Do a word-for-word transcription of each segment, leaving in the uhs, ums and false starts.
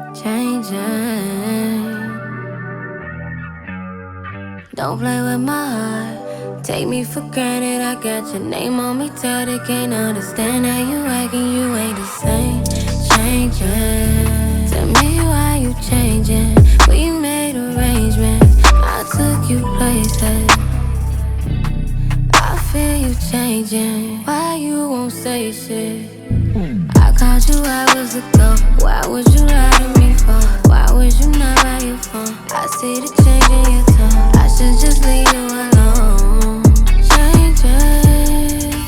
changing. Don't play with my heart. Take me for granted. I got your name on me tatted. Can't understand how you acting. You ain't the same. Changing. Tell me why you changing. We made arrangements. I took you places. I feel you changing. Why you won't say shit? I called you hours ago. Why would you lie to me for? Why would you not buy your phone? I see the change in your tone. I should just leave you alone. Changing,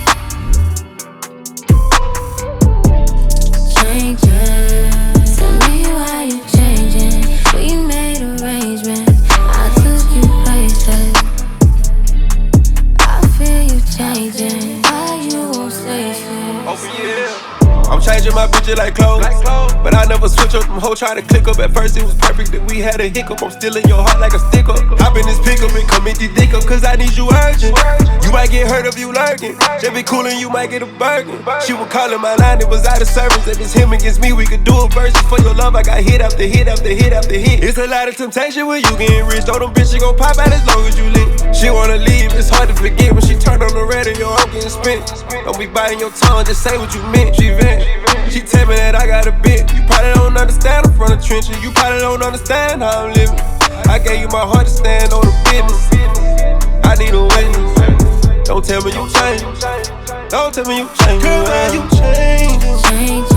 changing. Tell me why you changing. We made arrangements. I took you places. I feel you changing. Why you won't say shit? Oh yeah. I'm changing my bitches like clothes, but I never switch up. Them hoes try to click up. At first it was perfect, then we had a hiccup. I'm still in your heart like a sticker. Hop in this pickup and come empty dick up, cause I need you urgent. You might get hurt if you lurking. Just be cool and you might get a burden. She was calling my line, it was out of service. If it's him against me, we could do a versus. For your love, I got hit after hit after hit after hit. It's a lot of temptation when you getting rich. Though them bitches gon' pop out as long as you lit. She wanna leave, it's hard to forget when she turn on the radio. I'm getting spent. Don't be biting your tongue, just say what you meant. She vent. She tell me that I got a bit. You probably don't understand, I'm from the trenches. You probably don't understand how I'm living. I gave you my heart to stand on the business. I need a witness. Don't tell me you changed. Don't tell me you changed. Girl, why you changing? Change.